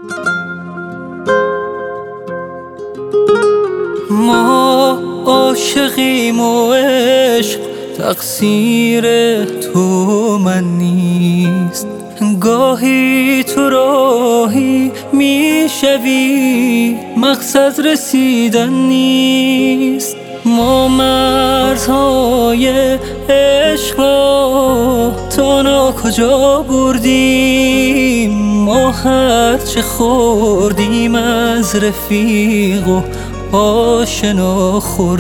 ما عاشقیم و عشق تقصیر تو من نیست. گاهی تو راهی میشوی مقصد رسیدن نیست. ما مرزهای عشق را تا ناکجا بردیم. ما هرچه خوردیم از رفیق و آشنا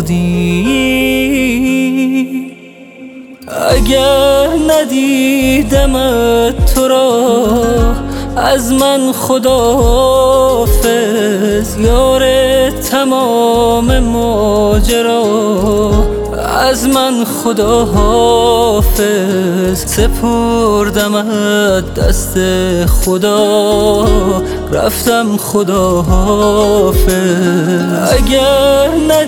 خوردیم. اگر ندیدمت تو را از من خداحافظ. یار تمام ماجرا از من خداحافظ. سپردمت دست خدا رفتم خداحافظ. اگر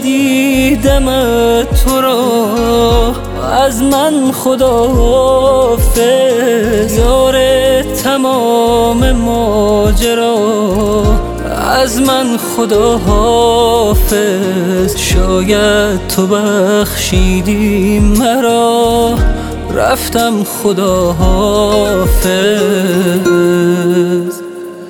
ندیدمت تو را از من خداحافظ. یار تمام ماجرا از من خداحافظ. شاید تو بخشیدی مرا رفتم خداحافظ.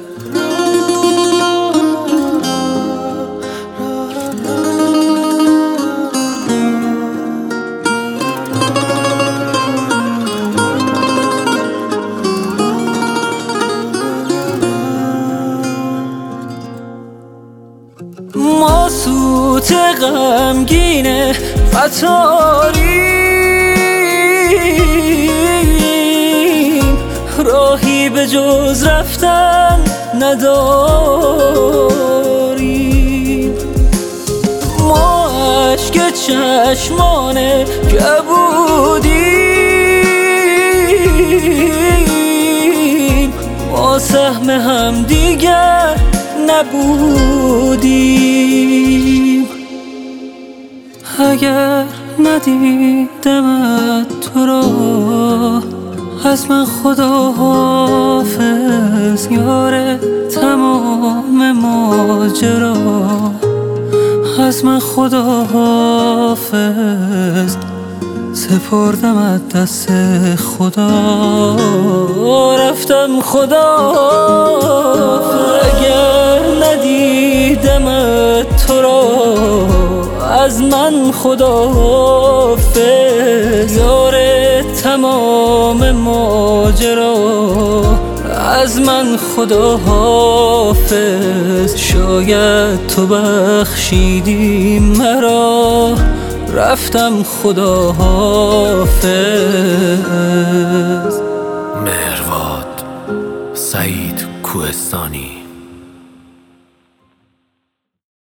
ما سوت غمگین قطاریم. راهی به جز رفتن نداریم. ما اشک چشمان کبودیم. ما سهم هم دیگر نبودیم. اگر ندیدمت تو را از من خداحافظ. یار تمام ماجرا از من خداحافظ. سپردمت دست خدا رفتم خداحافظ. اگر ندیدمت تو را از من خداحافظ. یار تمام ماجرا از من خداحافظ. شاید تو بخشیدی مرا رفتم خداحافظ. مهرواد سعید کوهستانی.